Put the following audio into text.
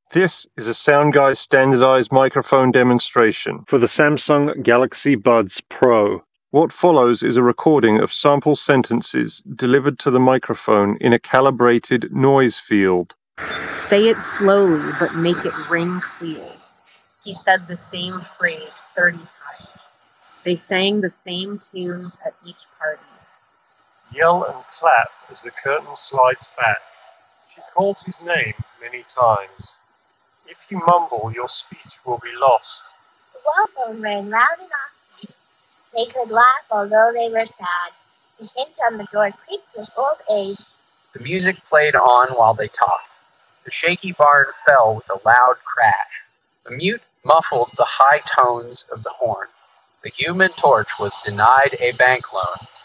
This is a Soundguy standardized microphone demonstration for the Samsung Galaxy Buds Pro. What follows is a recording of sample sentences delivered to the microphone in a calibrated noise field. Say it slowly, but make it ring clear. He said the same phrase 30 times. They sang the same tunes at each party. Yell and clap as the curtain slides back. She calls his name many times. If you mumble, your speech will be lost. The waffles rang loud and often. They could laugh although they were sad. The hinge on the door creaked with old age. The music played on while they talked. The shaky barn fell with a loud crash. The mute muffled the high tones of the horn. The Human Torch was denied a bank loan.